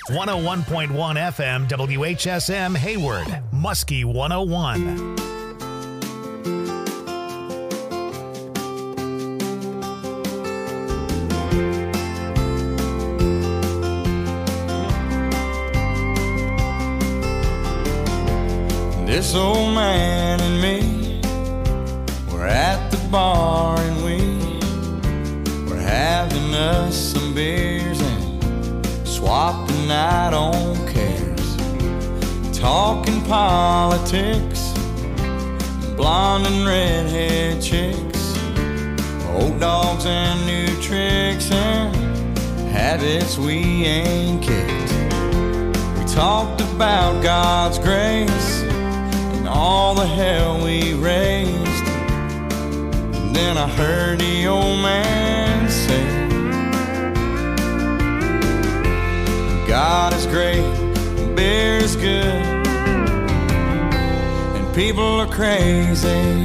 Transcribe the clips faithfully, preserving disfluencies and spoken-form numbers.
one oh one point one F M W H S M Hayward, Muskie one oh one. This old man and me were at the bar and we were having us some beers and swapping out on cares, talking politics, blonde and redhead chicks, old dogs and new tricks and habits we ain't kicked. We talked about God's grace, all the hell we raised. And then I heard the old man say, God is great, beer is good, and people are crazy.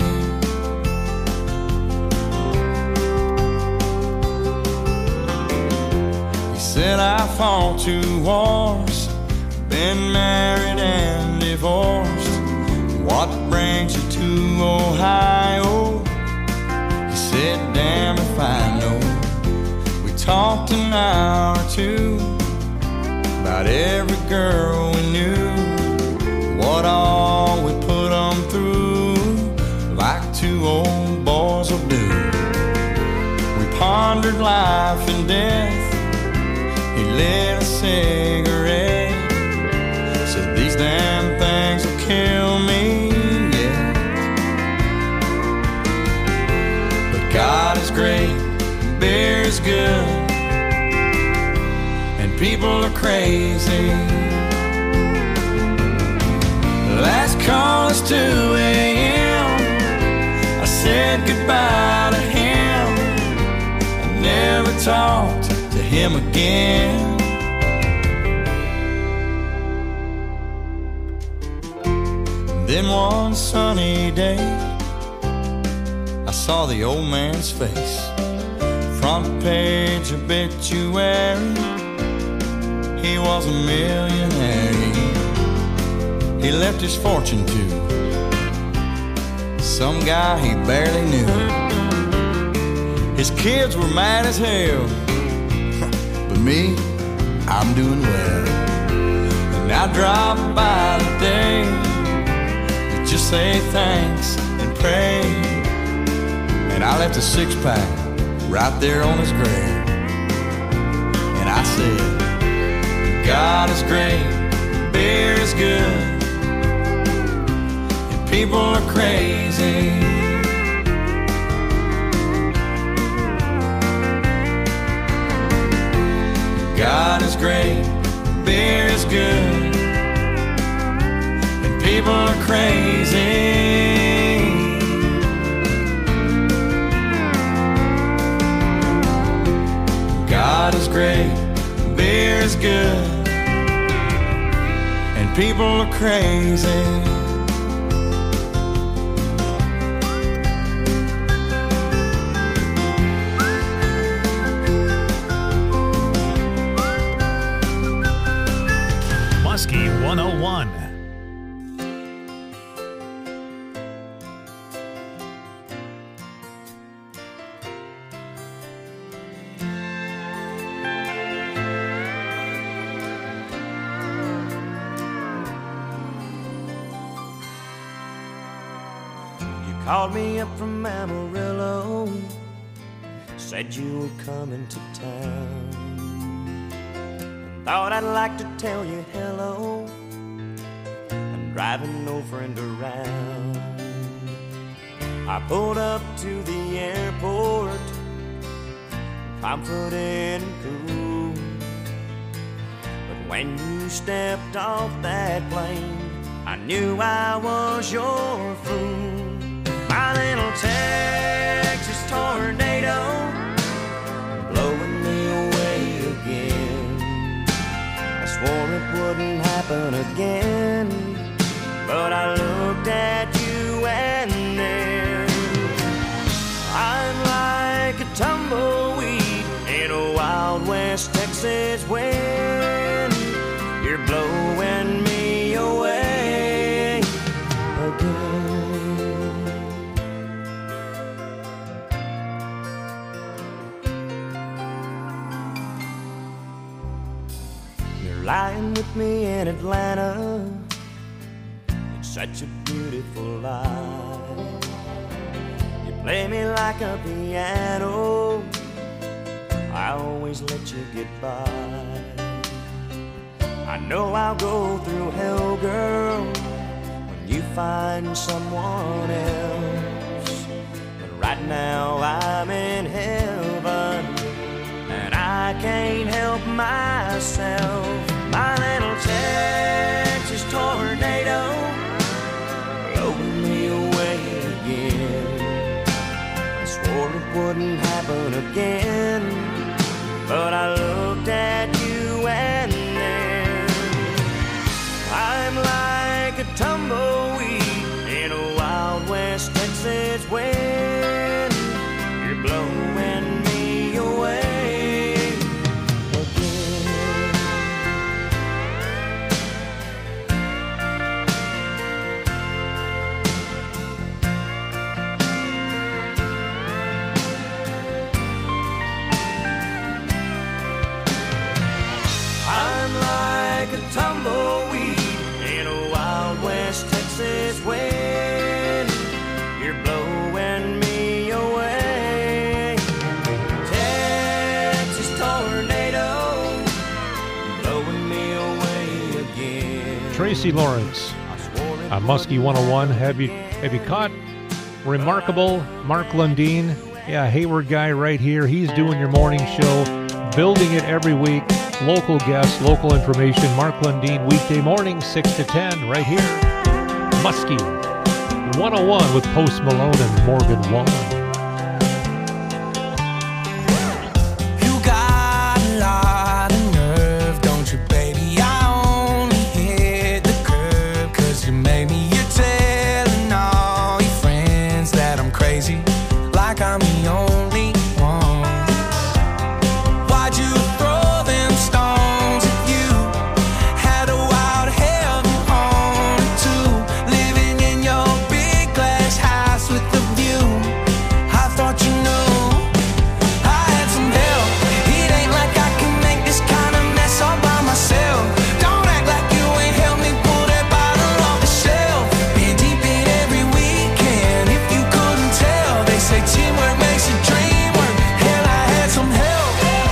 He said I fought two wars, been married and divorced. What brings you to Ohio? He said, damn if I know. We talked an hour or two about every girl we knew, what all we put them through, like two old boys will do. We pondered life and death. He lit a cigarette, said these damn things will kill me. God is great, beer is good, and people are crazy. Last call is two a.m. I said goodbye to him. I never talked to him again. Then one sunny day I saw the old man's face, front page obituary. He was a millionaire. He left his fortune to some guy he barely knew. His kids were mad as hell, but me, I'm doing well. And I dropped by today to just say thanks and pray. And I left a six-pack right there on his grave. And I said, God is great, beer is good, and people are crazy. God is great, beer is good, and people are crazy. God is great, beer is good, and people are crazy. Muskie one oh one. Called me up from Amarillo, said you were coming to town. Thought I'd like to tell you hello. I'm driving no friend around. I pulled up to the airport, confident and cool. But when you stepped off that plane, I knew I was your fool. My little Texas tornado, blowing me away again. I swore it wouldn't happen again, but I looked at you and then I'm like a tumbleweed in a Wild West Texas wind. lying with me in Atlanta. It's such a beautiful life. You play me like a piano, I always let you get by. I know I'll go through hell, girl, when you find someone else. But right now I'm in heaven, and I can't help myself. My little Texas tornado blowing me away again. I swore it wouldn't happen again, but I looked at you and then I'm like a tumbleweed in a Wild West Texas wind. You're blowing me away again. I'm like a tumbleweed in a Wild West Texas wind. You're blowing me away. Texas tornado blowing me away again. Tracy Lawrence on Muskie one oh one. Have you have you caught remarkable Mark Lundeen? Yeah, Hayward guy right here. He's doing your morning show, building it every week. Local guests, local information. Mark Lundeen, weekday morning, six to ten, right here. Muskie one oh one with Post Malone and Morgan Wallen. You got a lot of nerve, don't you, baby? I only hit the curb 'cause you made me. You're telling all your friends that I'm crazy, like I'm the only one. Why'd you throw them stones at you? Had a wild heaven haunted too, living in your big glass house with the view. I thought you knew I had some help. It ain't like I can make this kind of mess all by myself. Don't act like you ain't helped me pull that bottle off the shelf. Been deep in every weekend, if you couldn't tell. They say teamwork makes a dream work. Hell, I had some help.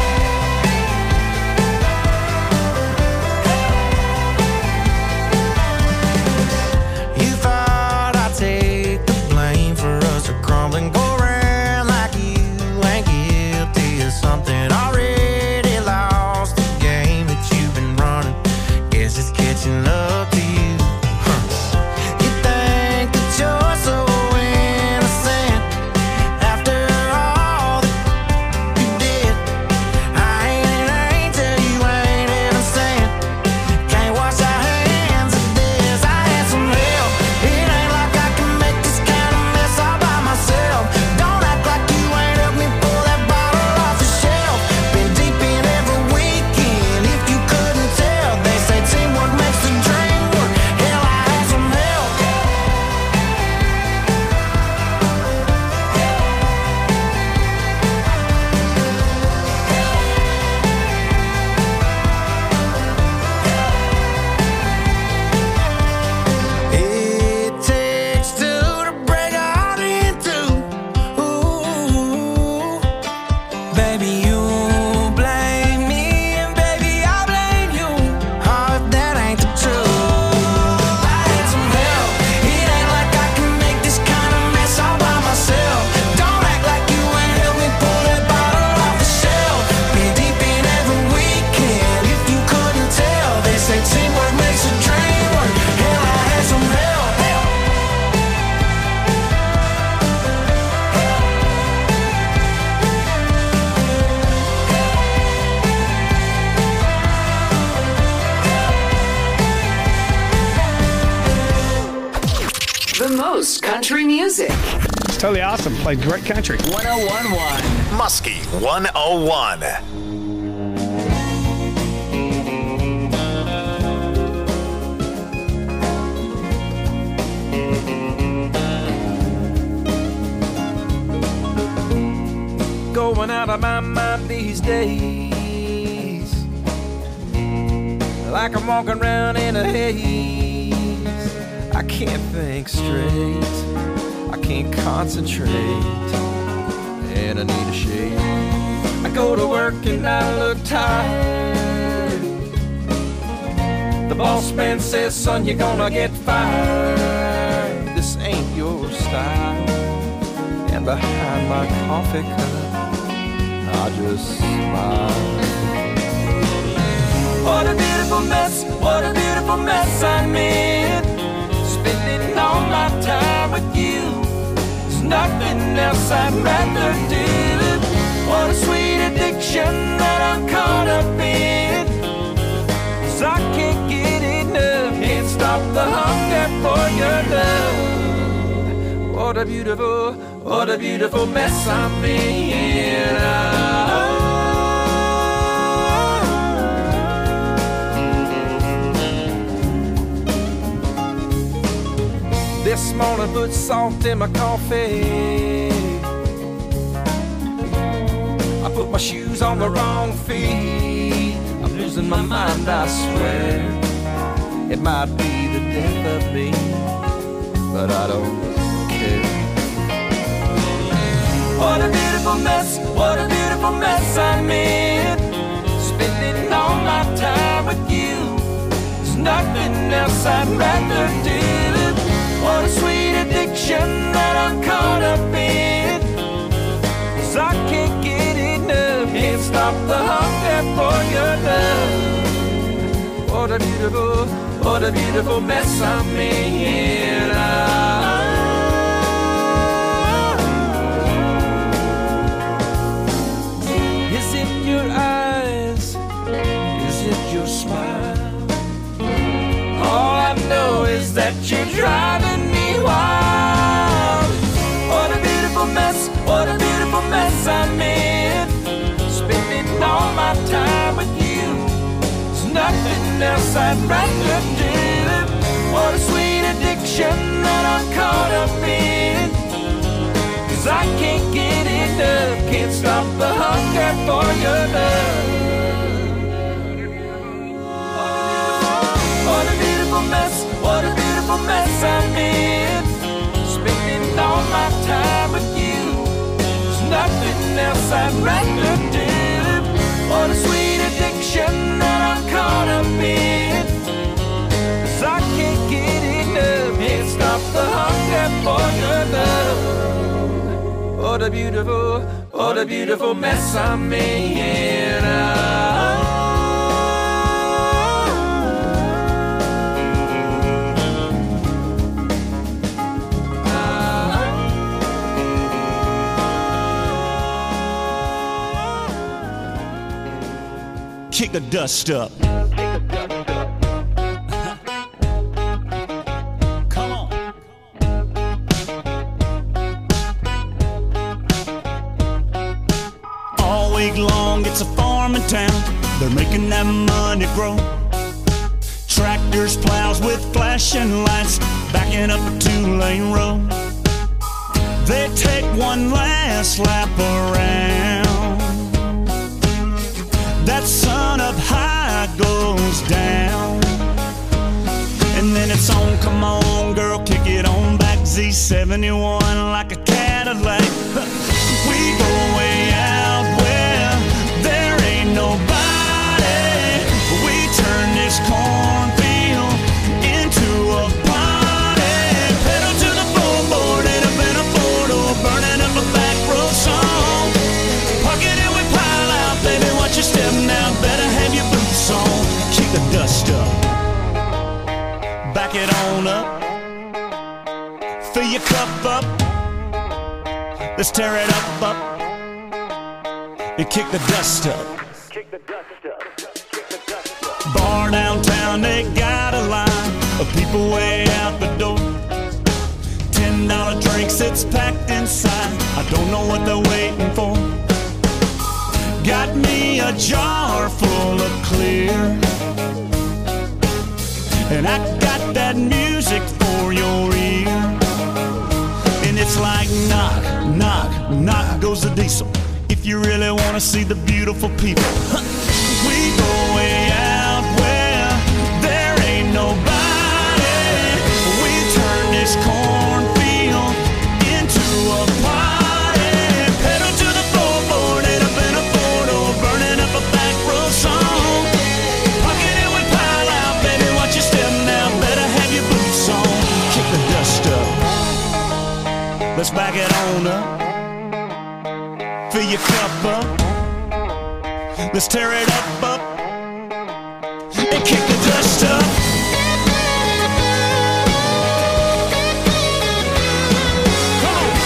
You thought I'd take the blame for us to crumble and go around like you ain't guilty of something. Already lost the game that you've been running. Guess it's catching up to you. Huh. You think that you're so innocent after all that you did. I ain't an angel, you ain't innocent. Can't wash our hands of this. I had some help. It ain't like I can make this kind of mess all by myself. Don't act like you ain't helped me pull that bottle off the shelf. Been deep in every weekend, if you couldn't tell. They say teamwork makes the dream work. Hell, I had some help. It takes two to break a heart in two. Ooh, baby, you blame me, and baby, I blame you. Oh, if that ain't the truth. I had some help. It ain't like I can make this kind of mess all by myself. Don't act like you ain't helped me pull that bottle off the shelf. Been deep in every weekend, if you couldn't tell. They say teamwork makes a dream work. Hell, I had some help. The most country music. It's totally awesome. Played great country. one oh one point one. Muskie one oh one. Going out of my mind these days. like I'm walking around in a haze. I can't think straight, I can't concentrate, and I need a shave. I go to work and I look tired. The boss man says, son, you're gonna get fired. This ain't your style. And behind my coffee cup, I just smile. What a beautiful mess, what a beautiful mess I'm in. Spending all my time with you. There's nothing else I'd rather do. What a sweet addiction that I'm caught up in. 'Cause I can't get enough, can't stop the hunger for your love. What a beautiful, what a beautiful mess I'm in. Oh. This morning put salt in my coffee. I put my shoes on the wrong feet. I'm losing my mind, I swear. It might be the death of me, but I don't care. What a beautiful mess, what a beautiful mess I'm in. Spending all my time with you. There's nothing else I'd rather do. What a sweet addiction that I'm caught up in. 'Cause I can't get enough, can't stop the hunger for your love. What a beautiful, what a beautiful mess I'm in. Oh. Is it your eyes? Is it your smile? All I know is that you're driving me wild. What a beautiful mess, what a beautiful mess I'm in. Spending all my time with you. There's nothing else I'd rather do. What a sweet addiction that I'm caught up in. 'Cause I can't get enough, can't stop the hunger for your love. What a beautiful mess, what a beautiful mess I'm in. Spending all my time with you. There's nothing else I'd rather do. What a sweet addiction that I'm caught up in. 'Cause I can't get enough, can't stop the hunger for your love. What a beautiful, what a beautiful mess I'm in. Oh. Kick the dust up. Come on. All week long, it's a farming town. They're making that money grow. Tractors, plows with flashing lights, backing up a two-lane road. They take one last lap around. That sun up high goes down. And then it's on, come on girl, kick it on back. Z seventy-one like a Cadillac. We go way out where there ain't nobody. We turn this cornfield into a party. Pedal to the floorboard, ain't up in a photo, burning up a back road song. Park it and we pile out, baby, watch your step now, better have your boots on. Kick the dust up, back it on up, fill your cup up, let's tear it up, up, and kick the dust up. Bar downtown, they got a line of people way out the door. Ten dollar drinks, it's packed inside, I don't know what they're waiting for. Got me a jar full of clear, and I got that music for your ear. And it's like knock, knock, knock goes the diesel. If you really wanna see the beautiful people, we go way out where Let's back it on up. Fill your cup up. Let's tear it up, up. And kick the dust up. Come on.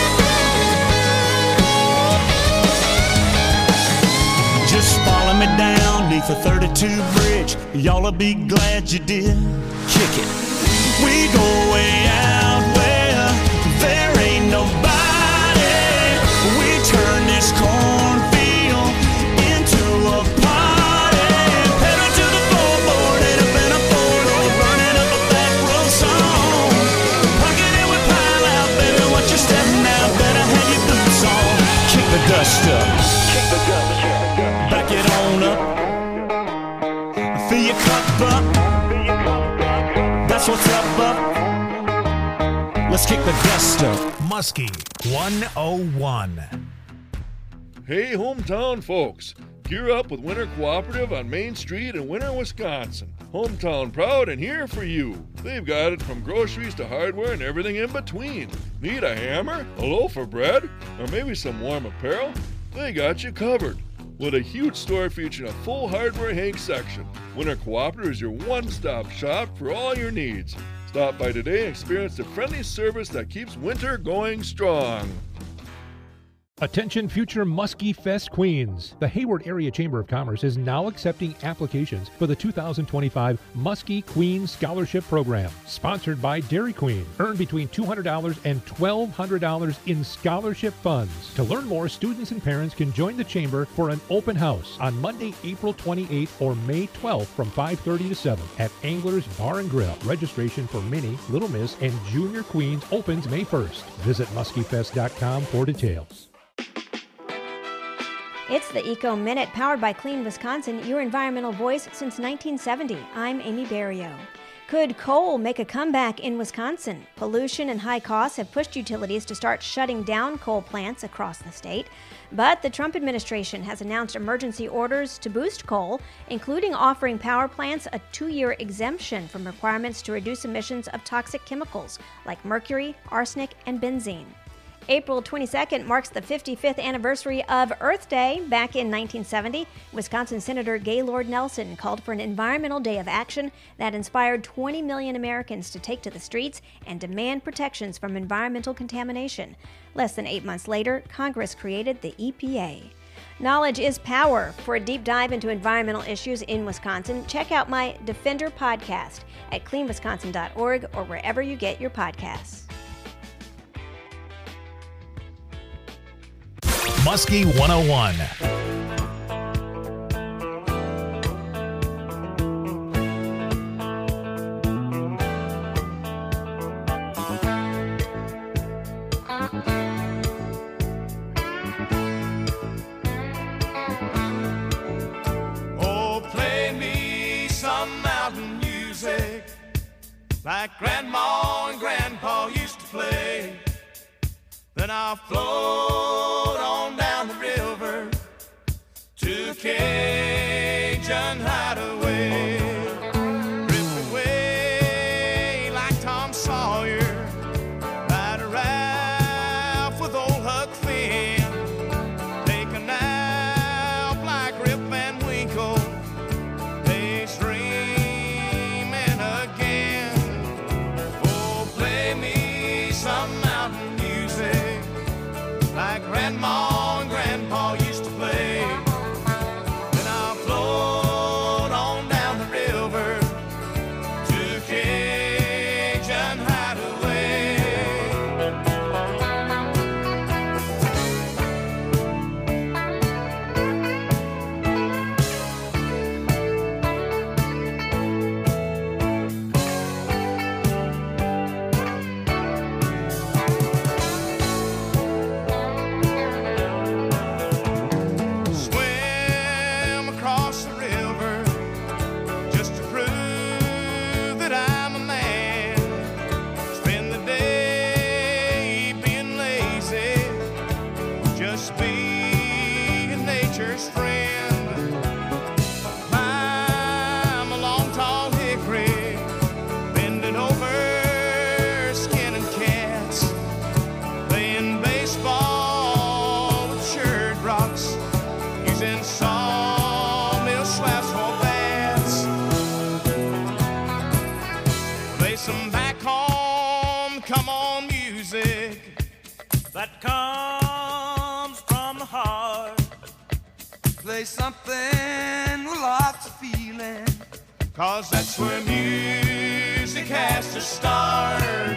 Just follow me down neath the thirty-two bridge. Y'all'll be glad you did. Kick it. We go way out where there ain't nobody. We turn this cornfield into a party. Pedal to the floorboard, head up in a four-door, running up a back road song. Pocket it with pile out, baby, watch your step now. Better have your boots on. Kick the dust up. Kick the dust up. Back it on up. Fill your cup up. That's what's up, up. Let's kick the dust up. Muskie one oh one. Hey, hometown folks. Gear up with Winter Cooperative on Main Street in Winter, Wisconsin. Hometown proud and here for you. They've got it from groceries to hardware and everything in between. Need a hammer, a loaf of bread, or maybe some warm apparel? They got you covered. With a huge store featuring a full hardware Hank section, Winter Cooperative is your one-stop shop for all your needs. Stop by today and experience the friendly service that keeps winter going strong. Attention future Muskie Fest Queens. The Hayward Area Chamber of Commerce is now accepting applications for the two thousand twenty-five Muskie Queen Scholarship Program, sponsored by Dairy Queen. Earn between two hundred dollars and twelve hundred dollars in scholarship funds. To learn more, students and parents can join the Chamber for an open house on Monday, April twenty-eighth or May twelfth from five thirty to seven at Angler's Bar and Grill. Registration for Mini, Little Miss, and Junior Queens opens May first. Visit muskie fest dot com for details. It's the Eco Minute, powered by Clean Wisconsin, your environmental voice since nineteen seventy. I'm Amy Barrio. Could coal make a comeback in Wisconsin? Pollution and high costs have pushed utilities to start shutting down coal plants across the state. But the Trump administration has announced emergency orders to boost coal, including offering power plants a two-year exemption from requirements to reduce emissions of toxic chemicals like mercury, arsenic, and benzene. April twenty-second marks the fifty-fifth anniversary of Earth Day. Back in nineteen seventy, Wisconsin Senator Gaylord Nelson called for an environmental day of action that inspired twenty million Americans to take to the streets and demand protections from environmental contamination. Less than eight months later, Congress created the E P A. Knowledge is power. For a deep dive into environmental issues in Wisconsin, check out my Defender podcast at clean wisconsin dot org or wherever you get your podcasts. Muskie one oh one. Oh, play me some mountain music like Grandma and Grandpa used to play. Then I'll float on down the river to Cajun Hideaway. Drift away like Tom Sawyer, ride a raft with old Huck Finn, take a nap like Rip Van Winkle, daydreaming again. Oh, play me some mountain music like Grandma and Grandpa used to play. Then I'll float on down the that comes from the heart. Play something with lots of feeling, 'cause that's where music has to start.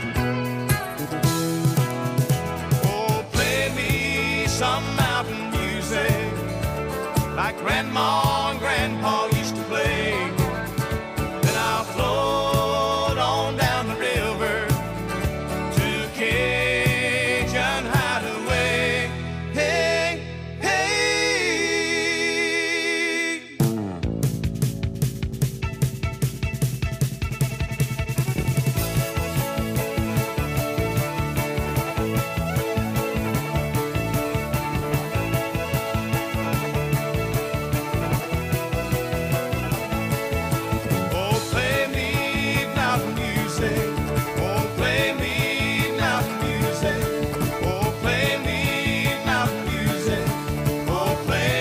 Oh, play me some mountain music like Grandma and Grandpa used to play. Then I'll float on down the river to Cajun Hideaway. Hey, hey. Oh, play me mountain music. Oh, play me mountain music. Oh, play me mountain music. Oh, play.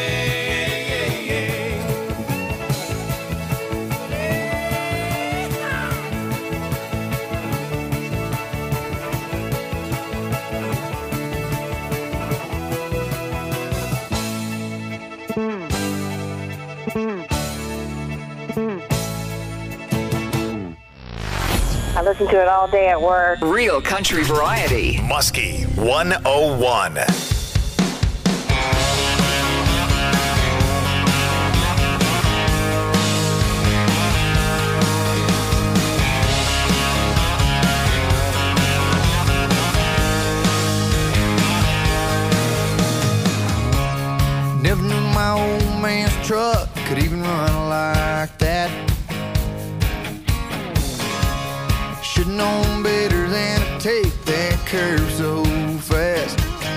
I listen to it all day at work. Real country variety. Muskie one oh one. Never knew my old man's truck could even run like that. Should've known better than to take that curve so fast.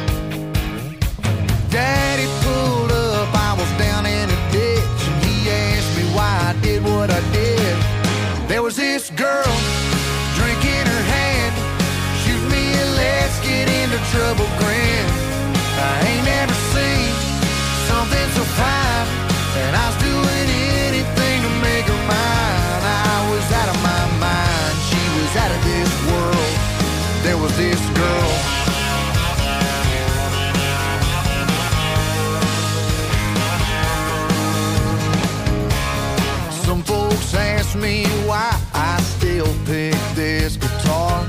Daddy pulled up, I was down in a ditch, and he asked me why I did what I did. There was this girl, drink in her hand, shoot me a let's get into trouble grin. I ain't never seen something so fine, and I was doing anything to make her mine. I was out of my mind, she was out of this world. There was this girl. Some folks ask me why I still pick this guitar.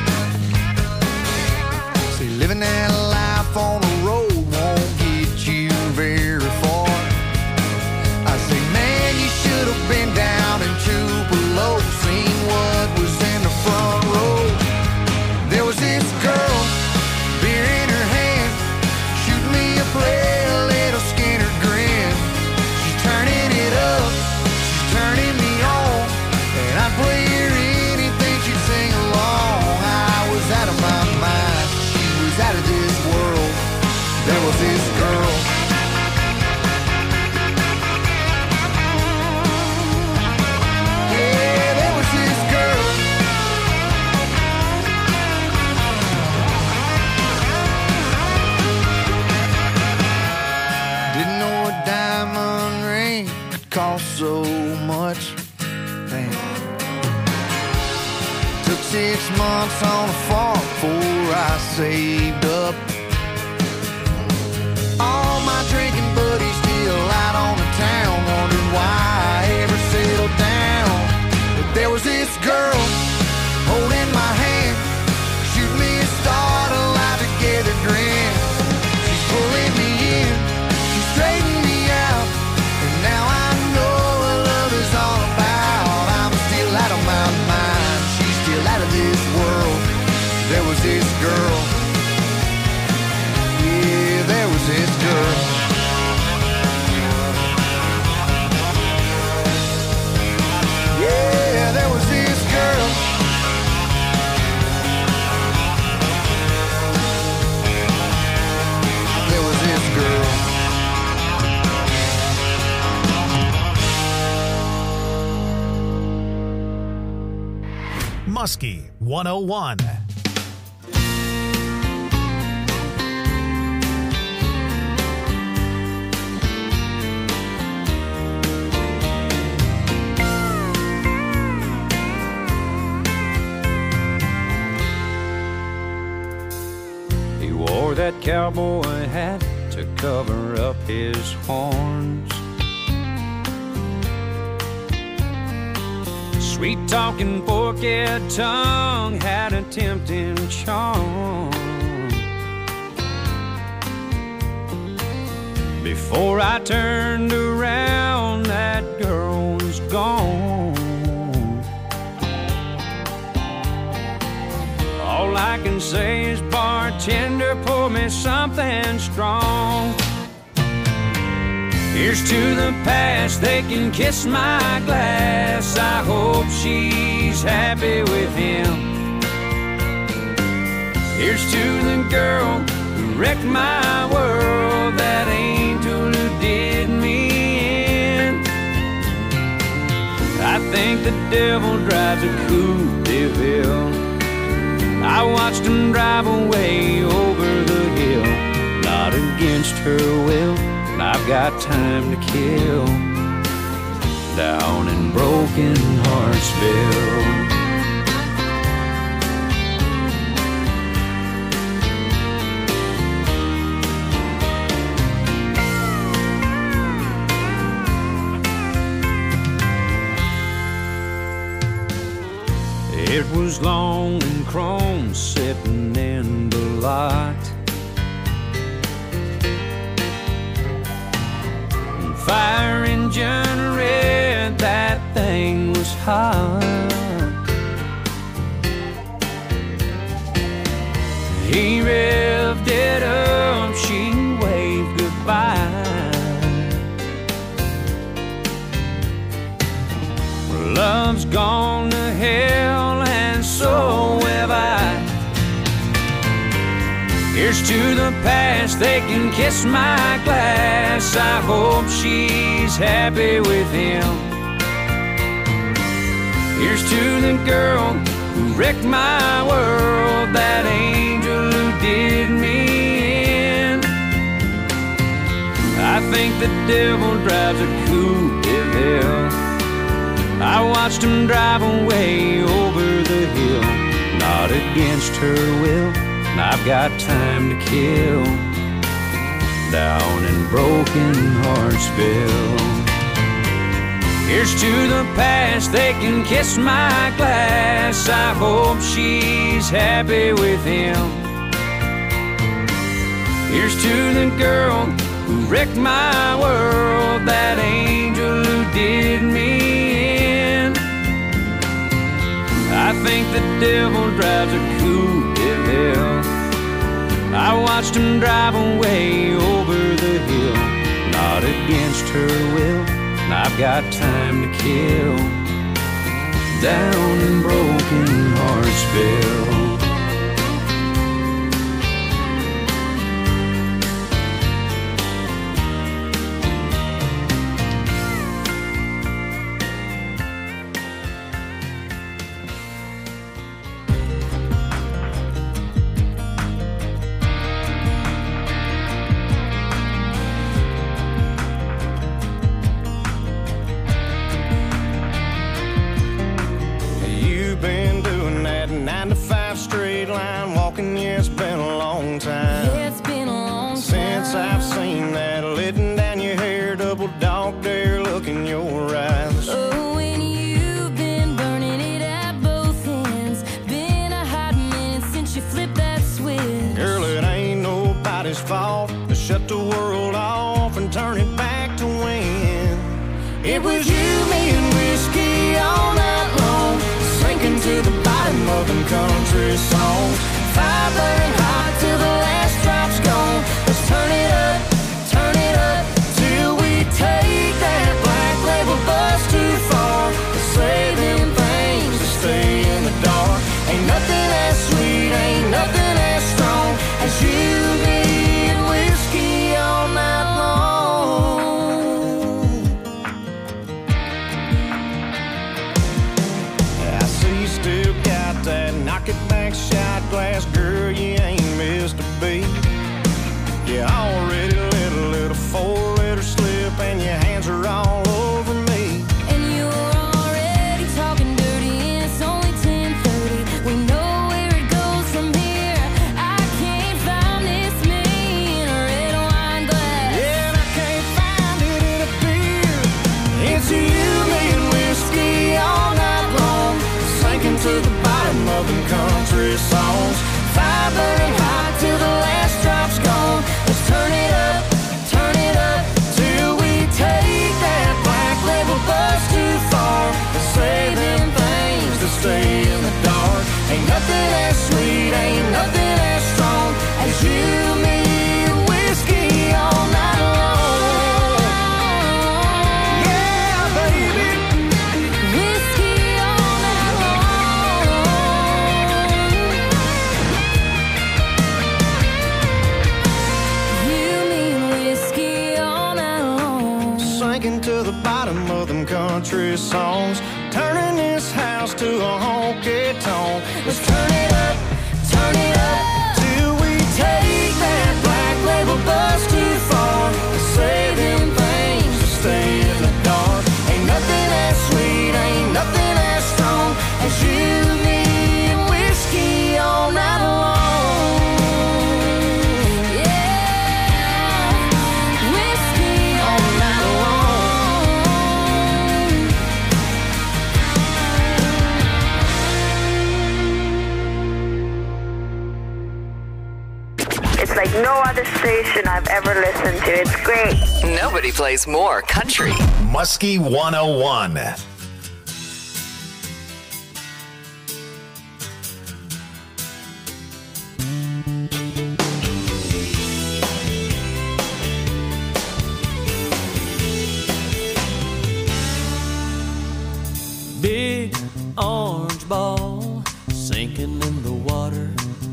See, living that life on the road won't get you very far. I say, man, you should have been down in Tupelo, seen what was in the front row. There was this girl, beer in her hand, shoot me a play, a little Skinner grin. She's turning it up, she's turning me on, and I'd play her anything, she'd sing along. I was out of my mind, she was out of this world. There was this girl. Yeah, there was this girl. Didn't know a diamond ring could cost so much. Damn. Took six months on a farm before I saved up. All my drinking buddies still out on the town, wondering why I ever settled down. But there was this girl holding my hand, shoot me a start, a lie together grin. She's pulling me in, she's straightening me out, and now I know what love is all about. I'm still out of my mind, she's still out of this world. There was this girl. Yeah, there was this girl. Yeah, there was this girl. There was this girl. Muskie one oh one. He wore cowboy hat to cover up his horns. Sweet-talking forked tongue had a tempting charm. Before I turned around, that girl was gone. All I can say is, bartender, pour me something strong. Here's to the past, they can kiss my glass. I hope she's happy with him. Here's to the girl who wrecked my world, that angel who did me in. I think the devil drives a Coupe de Ville. I watched him drive away over the hill, not against her will. I've got time to kill down in Broken Heartsville. It was long and chrome sitting in the lot. Fire engine red, that thing was hot. He revved it up, she waved goodbye. Love's gone to hell and so have I. Here's to the past, they can kiss my glass. I hope she's happy with him. Here's to the girl who wrecked my world, that angel who did me in. I think the devil drives a Coupe de Ville. I watched him drive away over the hill, not against her will. I've got time to kill down in Broken Heartsville. Here's to the past, they can kiss my glass. I hope she's happy with him. Here's to the girl who wrecked my world, that angel who did me in. I think the devil drives a Coupe de Ville. I watched him drive away over the hill, not against her will. I've got time to kill down in Broken Heartsville. Country songs, fire burning hot till the last drop's gone. Let's turn it up, turn it up till we take that black label bus too far. Let's say them things that stay in the dark. Ain't nothing as sweet, ain't nothing as strong as you, me, and whiskey all night long. songs, turning this house to a honky tonk. Let's turn it up, turn it up, till we take that black label bus too far. Saving things to stay in the dark. Ain't nothing as sweet, ain't nothing as strong as you, me, and whiskey all night long. It's like no other station I've ever listened to. It's great. Nobody plays more country. Muskie one oh one. Big orange ball sinking in the water.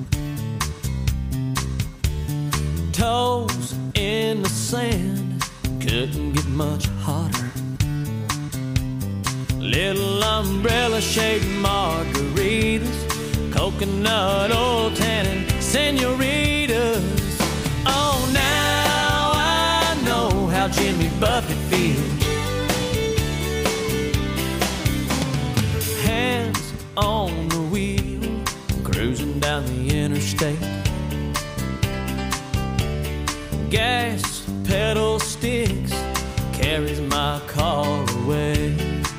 Toes in the sand, couldn't get much hotter. Little umbrella-shaped margaritas, coconut oil tannin senoritas. Oh, now I know how Jimmy Buffett feels. Hands on the wheel, cruising down the interstate. Gas pedal sticks, carries my car away.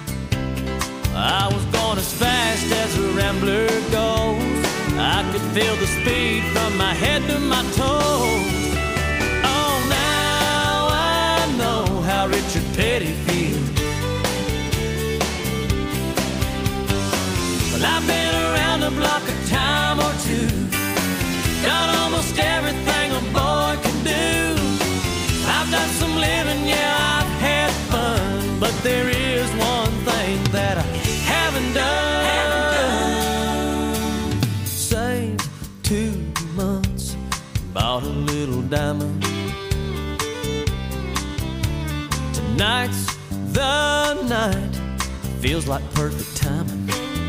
I was going as fast as a rambler goes. I could feel the speed from my head to my toes. Oh, now I know how Richard Petty feels. Well, I've been around the block a time or two, done almost everything a boy can do. I've done some living, yeah, I've had fun, but there is one thing that I haven't done. Haven't done. Saved two months, bought a little diamond. Tonight's the night, feels like perfect timing.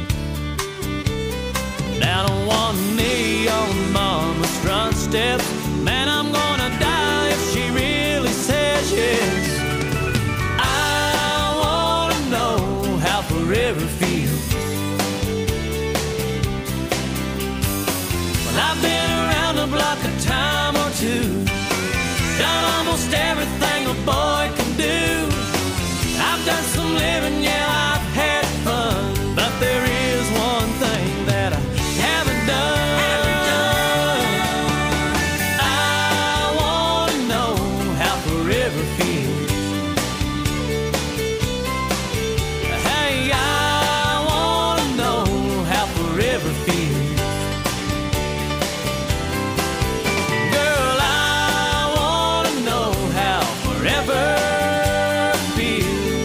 Down on one knee on mama's front steps, man, I'm gonna die if she really says yes. I wanna know how forever feels. Well, I've been around the block a time or two, done almost everything a boy can do. I've done some living, yeah, I've had fun, but there is one thing that I haven't done. Haven't done. I wanna know how forever feels. Hey, I wanna know how forever feels. Girl, I wanna know how forever feels.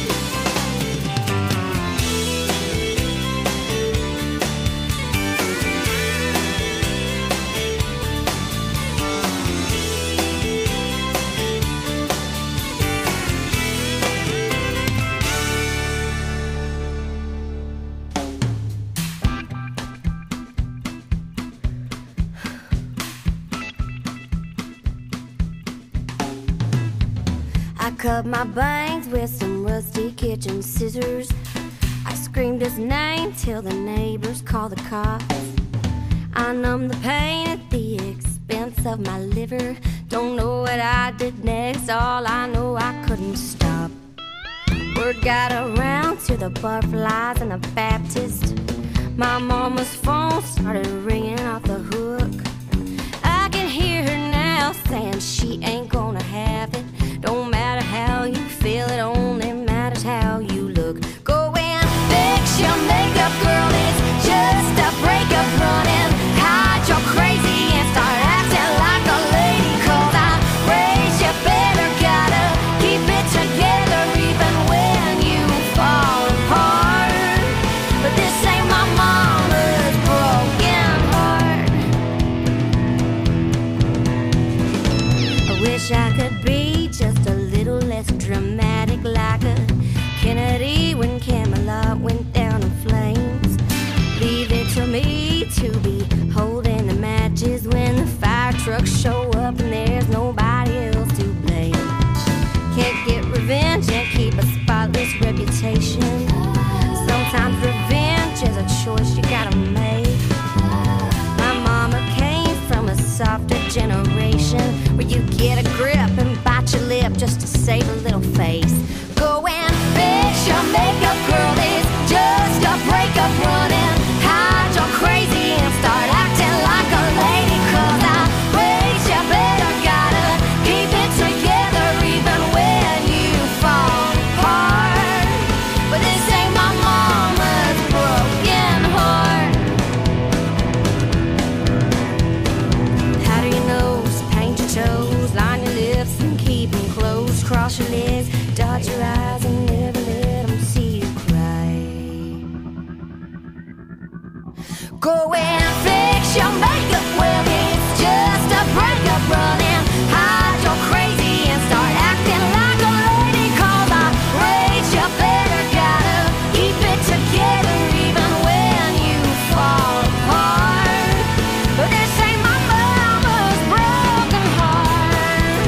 I cut my bangs with some rusty kitchen scissors. I screamed his name till the neighbors called the cops. I numbed the pain at the expense of my liver. Don't know what I did next, all I know I couldn't stop. Word got around to the butterflies and the Baptist. My mama's phone started ringing off the hook. I can hear her now saying she ain't gonna have it. Don't matter how you feel, it only matters how you look. Go and fix your makeup, girl, it's just a breakup. Run and hide your crazy and start acting like a lady. Cause I'm raised, you better gotta keep it together even when you fall apart. But this ain't my mama's broken heart. I wish save a little face. Go and fix your makeup, girl. It's just a breakup running. Hide your crazy and start acting like a lady. Cause I raised you better, gotta keep it together even when you fall apart. But this ain't my mama's broken heart. Powder your nose, paint your toes, line your lips and keep them closed. Cross your legs, dot your eyes and never let them see you cry. Go and fix your makeup, well it's just a breakup running. Hide your crazy and start acting like a lady. Cause I raised you better, gotta keep it together even when you fall apart. But this ain't my mama's broken heart.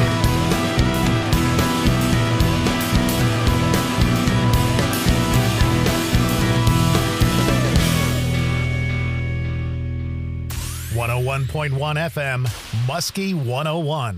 one oh one point one F M, Muskie one oh one.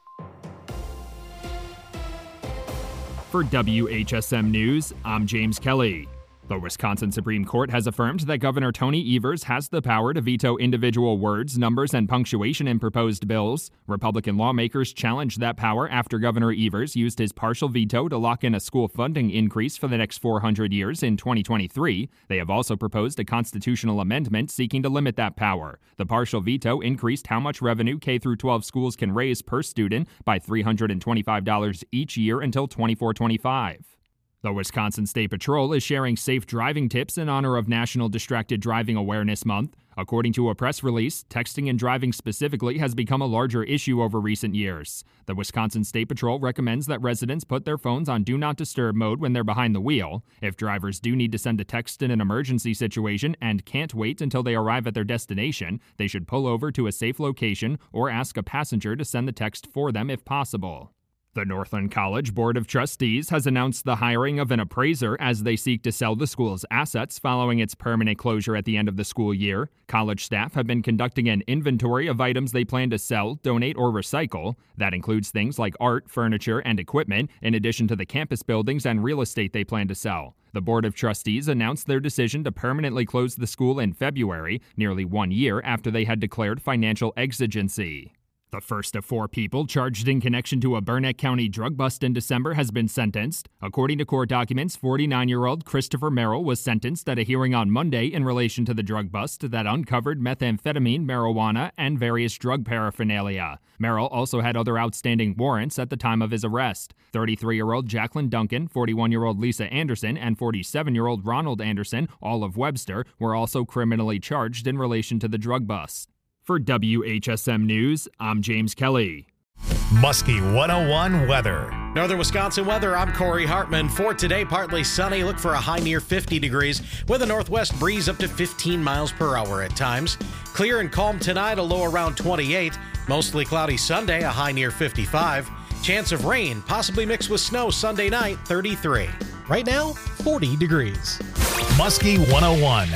For W H S M News, I'm James Kelly. The Wisconsin Supreme Court has affirmed that Governor Tony Evers has the power to veto individual words, numbers, and punctuation in proposed bills. Republican lawmakers challenged that power after Governor Evers used his partial veto to lock in a school funding increase for the next four hundred years in twenty twenty-three. They have also proposed a constitutional amendment seeking to limit that power. The partial veto increased how much revenue K through twelve schools can raise per student by three hundred twenty-five dollars each year until twenty-four twenty-five. The Wisconsin State Patrol is sharing safe driving tips in honor of National Distracted Driving Awareness Month. According to a press release, texting and driving specifically has become a larger issue over recent years. The Wisconsin State Patrol recommends that residents put their phones on Do Not Disturb mode when they're behind the wheel. If drivers do need to send a text in an emergency situation and can't wait until they arrive at their destination, they should pull over to a safe location or ask a passenger to send the text for them if possible. The Northland College Board of Trustees has announced the hiring of an appraiser as they seek to sell the school's assets following its permanent closure at the end of the school year. College staff have been conducting an inventory of items they plan to sell, donate, or recycle. That includes things like art, furniture, and equipment, in addition to the campus buildings and real estate they plan to sell. The Board of Trustees announced their decision to permanently close the school in February, nearly one year after they had declared financial exigency. The first of four people charged in connection to a Burnett County drug bust in December has been sentenced. According to court documents, forty-nine-year-old Christopher Merrill was sentenced at a hearing on Monday in relation to the drug bust that uncovered methamphetamine, marijuana, and various drug paraphernalia. Merrill also had other outstanding warrants at the time of his arrest. thirty-three-year-old Jacqueline Duncan, forty-one-year-old Lisa Anderson, and forty-seven-year-old Ronald Anderson, all of Webster, were also criminally charged in relation to the drug bust. For W H S M News, I'm James Kelly. Muskie one oh one weather. Northern Wisconsin weather, I'm Corey Hartman. For today, partly sunny. Look for a high near fifty degrees with a northwest breeze up to fifteen miles per hour at times. Clear and calm tonight, a low around twenty-eight. Mostly cloudy Sunday, a high near fifty-five. Chance of rain, possibly mixed with snow Sunday night, thirty-three. Right now, forty degrees. Muskie one oh one.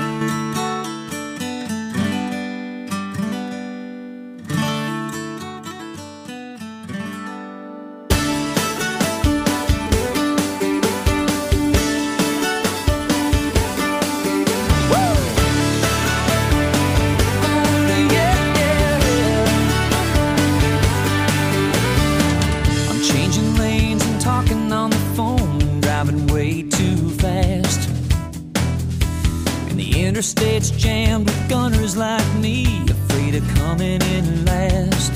Interstate's jammed with gunners like me, afraid of coming in last.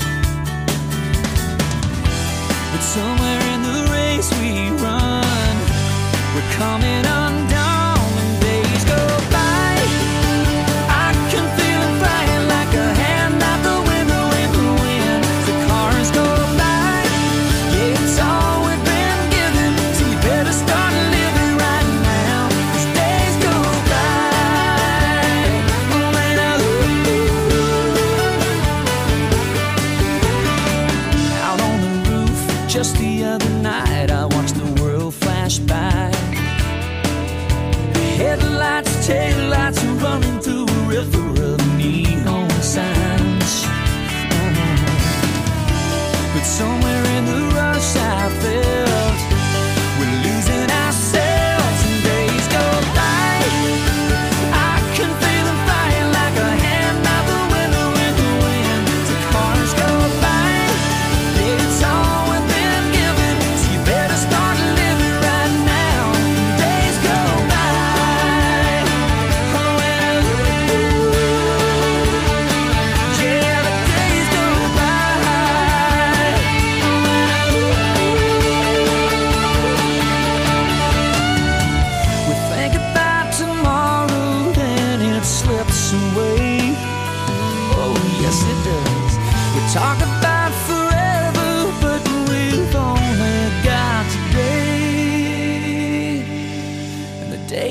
But somewhere in the race we run, we're coming undone when days go by. I can feel it flying like a hand out the window in the wind. The cars go by, yeah, it's all we've been given, so you better start living right now, 'cause days go by. Just the other night, I watched the world flash by. Headlights, taillights running through a river of neon signs. But somewhere in the rush, I felt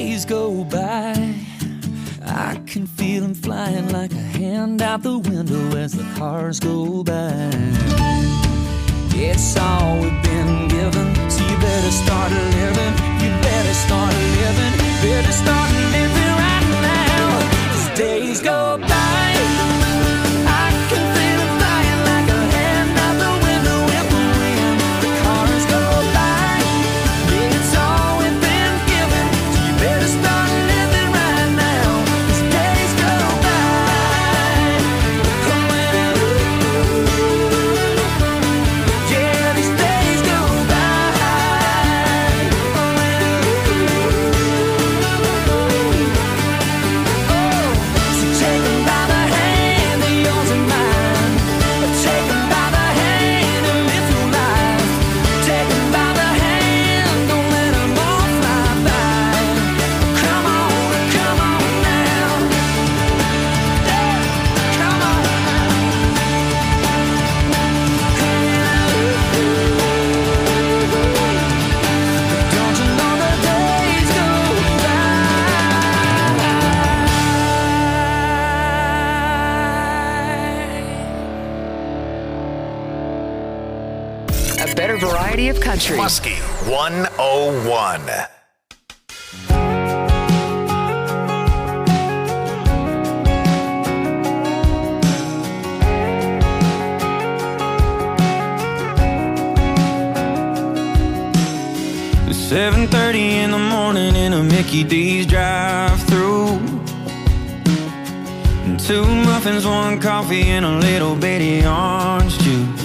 days go by, I can feel them flying like a hand out the window as the cars go by. It's all we've been given, so you better start living. You better start living. Better start living right now. As days go by, I can feel them flying like a hand out the window in the wind. The cars go by. It's all we've been given, so you better start living right now. As days go by. Yeah, these days go by. Oh, so take 'em by the hand, they're yours and mine. Take 'em by the hand and live your life. Take 'em by the hand, don't let 'em all fly by. Come on, come on now. Yeah, come on now. Don't you know the days go A better variety of country. Muskie one oh one. It's seven thirty in the morning in a Mickey D's drive-thru. And two muffins, one coffee, and a little bitty orange juice.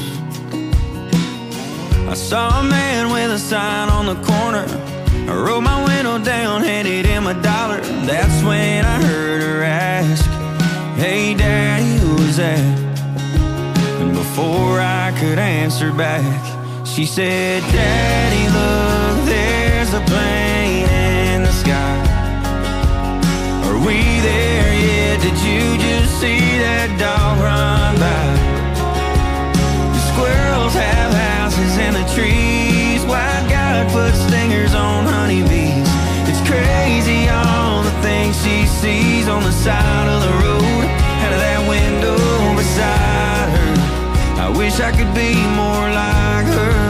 I saw a man with a sign on the corner. I rolled my window down, handed him a dollar. That's when I heard her ask, "Hey Daddy, who's that?" And before I could answer back, she said, "Daddy, look, there's a plane in the sky. Are we there yet? Did you just see that dog run by? The squirrels have houses in the trees. White God put stingers on honeybees. It's crazy all the things she sees on the side of the road, out of that window beside her. I wish I could be more like her.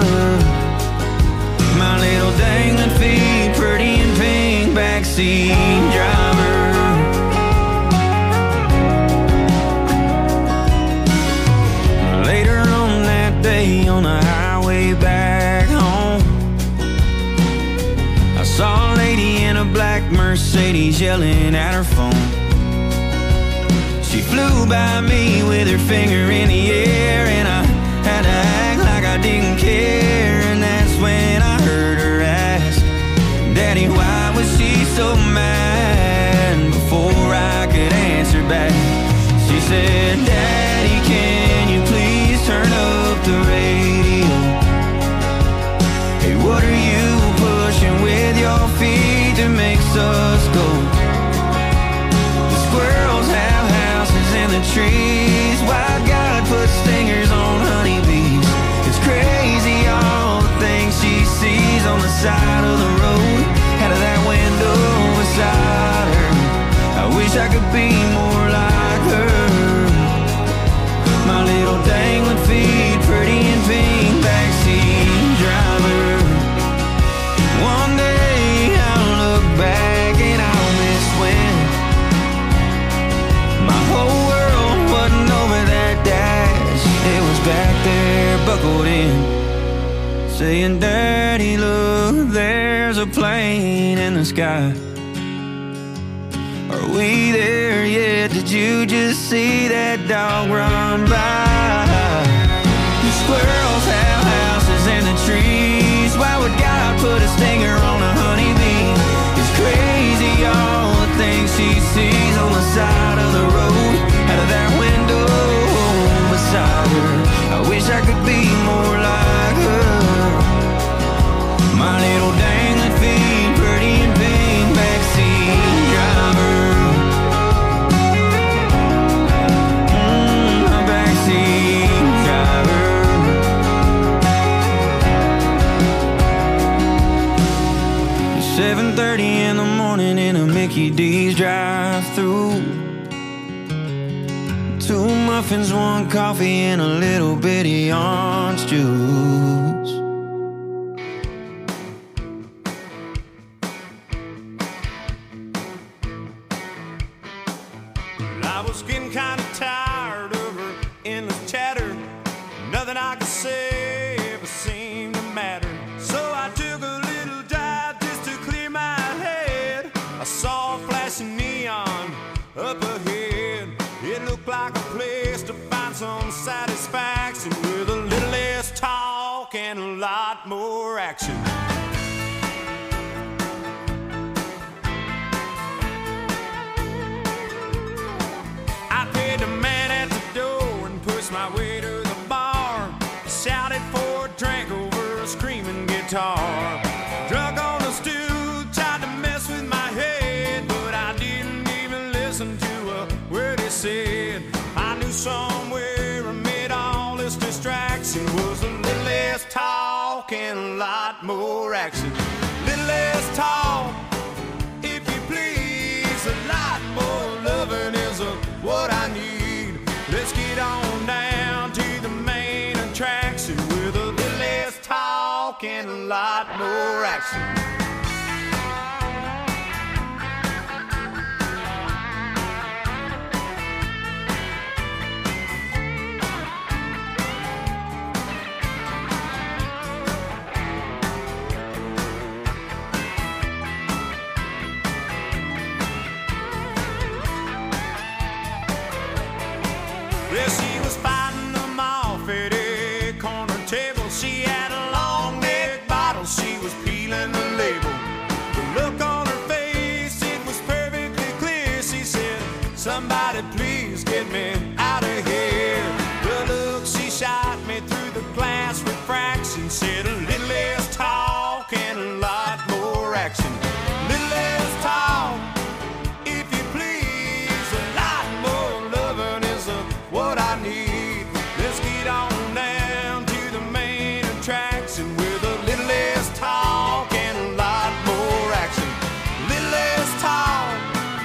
My little dangling feet, pretty and pink, backseat driver." Later on that day on the highway back home, I saw a lady in a black Mercedes yelling at her phone. She flew by me with her finger in the air, and I had to act like I didn't care. And that's when I heard her ask, "Daddy, why was she so mad?" And before I could answer back, she said, "Daddy, can you please turn up the radio? Hey, what are you pushing with your feet that makes us go? The squirrels have houses in the trees. Why God put stingers on honeybees? It's crazy all the things she sees on the side of the road, out of that window beside her. I wish I could be more like her. My little dangling feet, pretty and pink, backseat driver. One day I'll look back and I'll miss when my whole world wasn't over that dash. It was back there, buckled in, saying, "Daddy, look, there's a plane in the sky. Are we there yet? Did you just see that dog run by? The squirrels have houses in the trees. Why would God put a stinger on a honeybee? It's crazy all the things she sees on the side of the road, out of that window beside her. I wish I could be more like her. My little dangling feet, pretty and pink, backseat driver." Mm, a backseat driver. Mickey D's drive-through. Two muffins, one coffee, and a little bitty orange juice. I was getting kind of tired of her endless chatter. Nothing I could say ever seemed to matter. So I took a little dive just to clear my head. I saw a flashing neon up ahead. It looked like a place to find some satisfaction, with a little less talk and a lot more action. I paid the man at the door and pushed my way to the bar. Shouted for a drink over a screaming guitar. Drunk on the stool, tried to mess with my head, but I didn't even listen to a word he said. I knew somewhere amid all this distraction was a little less talk and a lot more action. Little less talk, if you please, a lot more loving is a, what I need. Let's get on down to the main attraction, with a little less talk and a lot more action. Well, she was fighting them off at a corner table. She had a long neck bottle, she was peeling the label. The look on her face, it was perfectly clear. She said, somebody please get me out of here. The look she shot me through the glass refraction said, a little less talk and a lot more action. Little less talk, if you please, a lot more loving is a, what I need. Let's get on down to the main attraction, with a little less talk and a lot more action. Little less talk,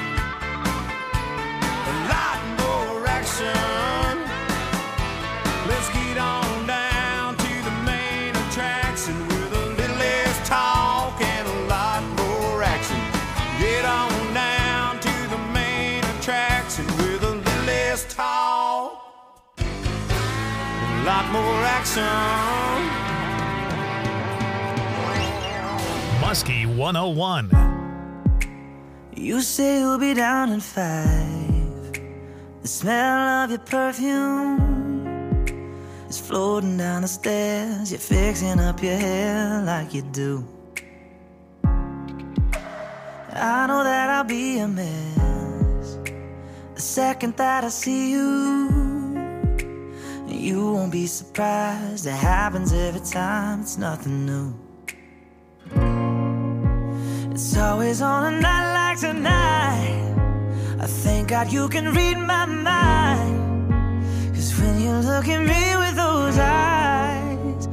a lot more action. Let's get on down to the main attraction, with a little less talk and a lot more action. Get on down to the main attraction, with a little less talk, a lot more action. Muskie one oh one. You say you'll be down in five. The smell of your perfume is floating down the stairs. You're fixing up your hair like you do. I know that I'll be a mess the second that I see you. You won't be surprised, it happens every time, it's nothing new. It's always on a night like tonight, I thank God you can read my mind. Cause when you look at me with those eyes,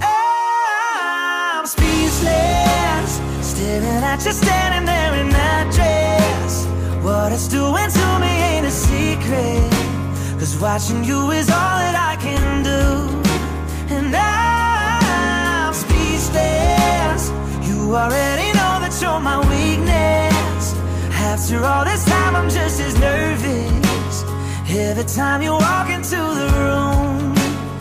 I'm speechless, staring at you standing there in that dress. What it's doing to me ain't a secret, cause watching you is all that I can do. And I'm speechless, you already know that you're my weakness. After all this time I'm just as nervous every time you walk into the room.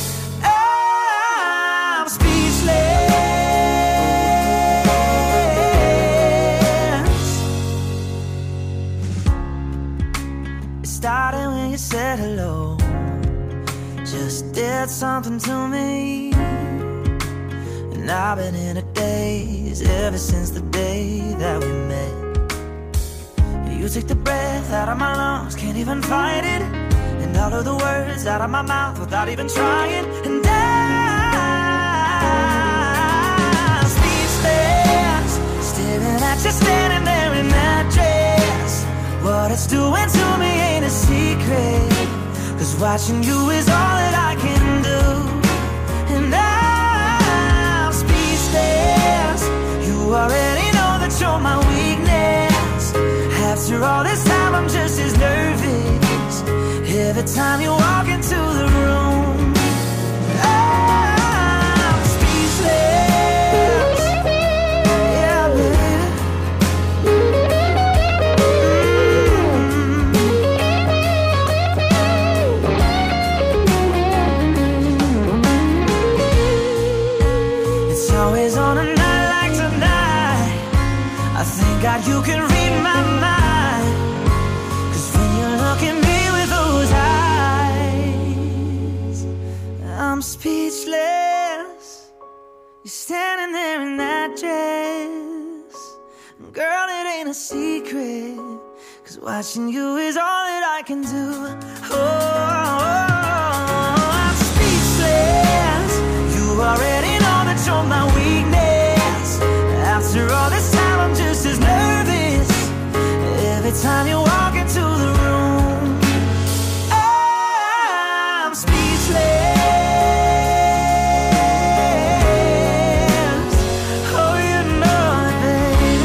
I'm speechless. It started when you said hello, just did something to me. And I've been in a daze ever since the day that we met. You took the breath out of my lungs, can't even fight it. And all of the words out of my mouth without even trying. And I'm speechless, staring at you standing there in that dress. What it's doing to me ain't a secret, cause watching you is all that I can do. And I'm speechless, you already know that you're my weakness. all this time I'm just as nervous every time you walk into the room. I'm speechless. Yeah, baby. Mm-hmm. It's always on a night like tonight. I thank God you can read my mind. 'Cause when you look at me with those eyes, I'm speechless. You're standing there in that dress. Girl, it ain't a secret. 'Cause watching you is all that I can do. Oh, I'm speechless. You already know that you're my weakness. After all this time, I'm just as nervous every time you walk into the room. I'm speechless. Oh, you know it, baby.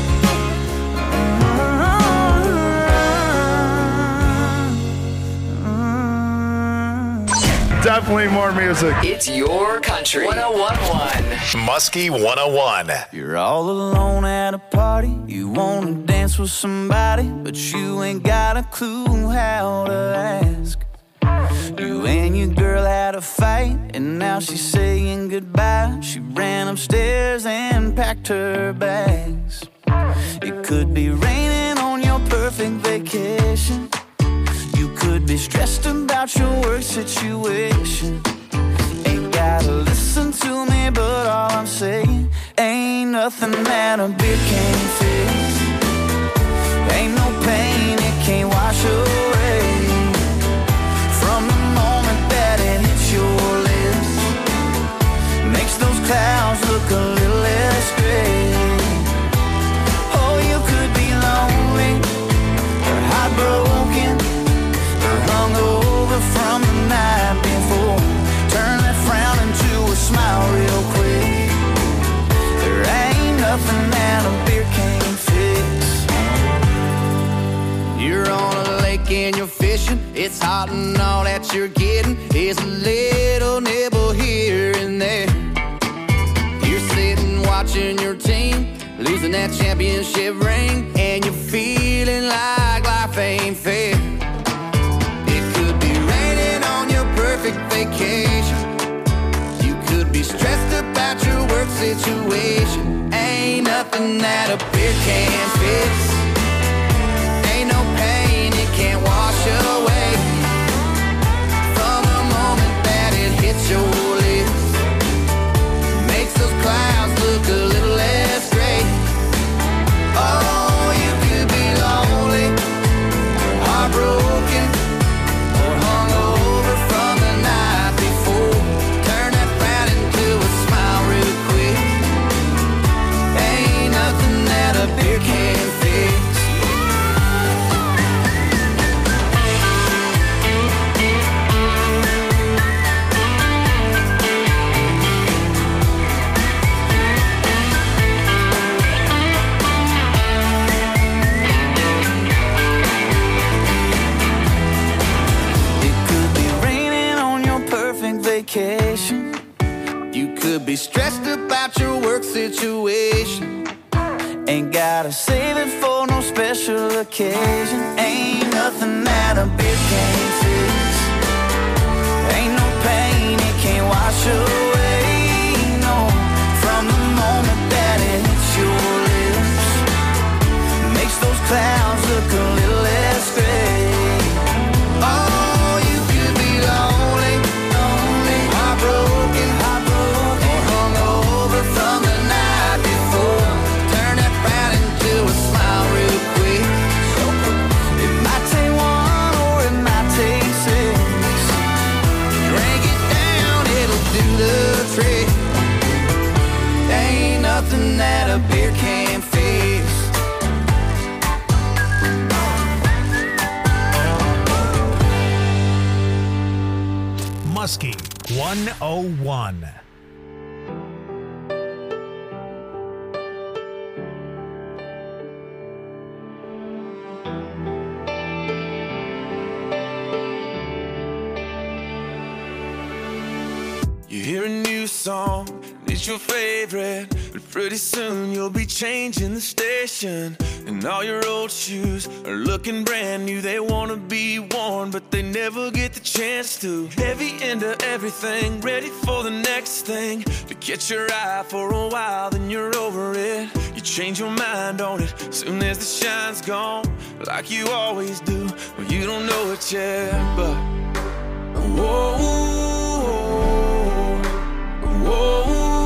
Definitely more music. It's your country. one oh one point one. Muskie one oh one. You're all alone at a party. You wanna dance with somebody, but you ain't got a clue how to ask. You and your girl had a fight, and now she's saying goodbye. She ran upstairs and packed her bags. It could be raining on your perfect vacation. You could be stressed about your work situation. Ain't gotta listen to me, but all I'm saying ain't nothing that a beer can't fix. Ain't no pain it can't wash away. From the moment that it hits your lips, makes those clouds look a little less gray. Oh, you could be lonely or heartbroken, hungover from the night before. Turn that frown into a smile real quick. There ain't nothing that a beer can't fix. You're on a lake and you're fishing. It's hot and all that you're getting is a little nibble here and there. You're sitting watching your team losing that championship ring, and you're feeling like life ain't fair. Perfect vacation. You could be stressed about your work situation. Ain't nothing that a beer can't fix. Ain't no pain it can't wash away. From the moment that it hits your lips, makes those clouds look a little less gray. Oh, you could be lonely or heartbroken or hungover from the night before. Turn that frown into a smile real quick. Ain't nothing that a beer can't fix. Vacation. You could be stressed about your work situation. Ain't gotta save it for no special occasion. Ain't nothing that a beer can't fix. Ain't no pain it can't wash away. No, from the moment that it hits your lips, makes those clouds look a little less gray. Oh, broken, heartbroken, or hungover from the night before. Turn that frown into a smile real quick. It might take one or it might take six. Drink it down, it'll do the trick. Ain't nothing that a beer can't fix. Muskie one oh one. hear a new song, and it's your favorite, but pretty soon you'll be changing the station. And all your old shoes are looking brand new. They wanna be worn, but they never get the chance to. Heavy into everything, ready for the next thing. To catch your eye for a while, then you're over it. You change your mind on it, soon as the shine's gone, like you always do. Well, you don't know it yet, but whoa, whoa,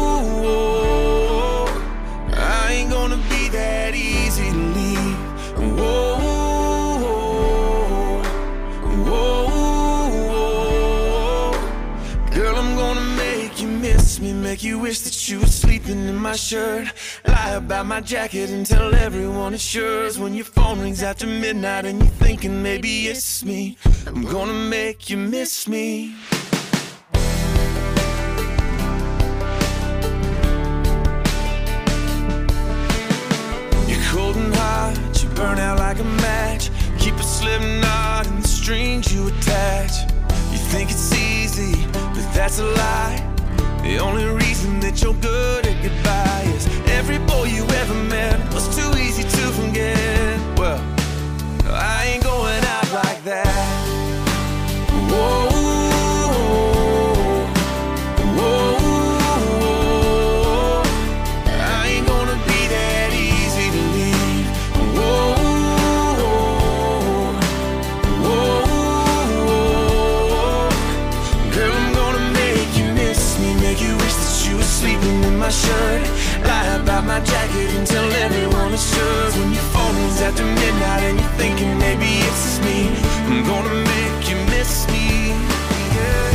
whoa, I ain't gonna be that easy to leave. Whoa, whoa, whoa, girl, I'm gonna make you miss me, make you wish that you were sleeping in my shirt. Lie about my jacket and tell everyone it's yours. When your phone rings after midnight and you're thinking maybe it's me, I'm gonna make you miss me. You're cold and hot, you burn out like a match. Keep a slip knot in the strings you attach. You think it's easy, but that's a lie. The only reason that you're good at goodbye is every boy you ever met was too easy to forget. Well, I ain't going out like that. Whoa, whoa, I ain't gonna be that easy to leave. Whoa, whoa, girl, I'm gonna make you miss me, make you wish that you were sleeping in my shirt. Lie about my jacket and tell everyone it's yours. When your phone rings after midnight and you're thinking maybe it's just me, I'm gonna make you miss me. Yeah.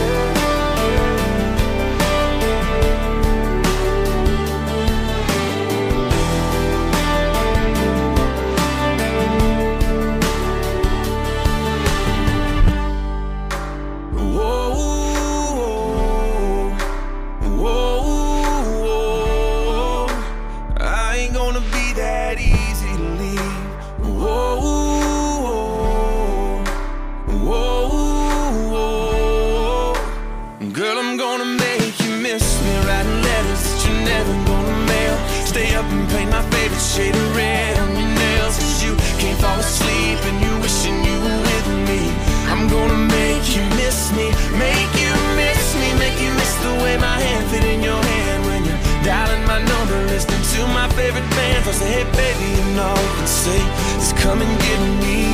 Stay up and paint my favorite shade of red on your nails, cause you can't fall asleep and you wishing you were with me. I'm gonna make you miss me, make you miss me, make you miss the way my hand fit in your hand when you're dialing my number, listening to my favorite band. I say, hey baby, and all you can say is come and get me.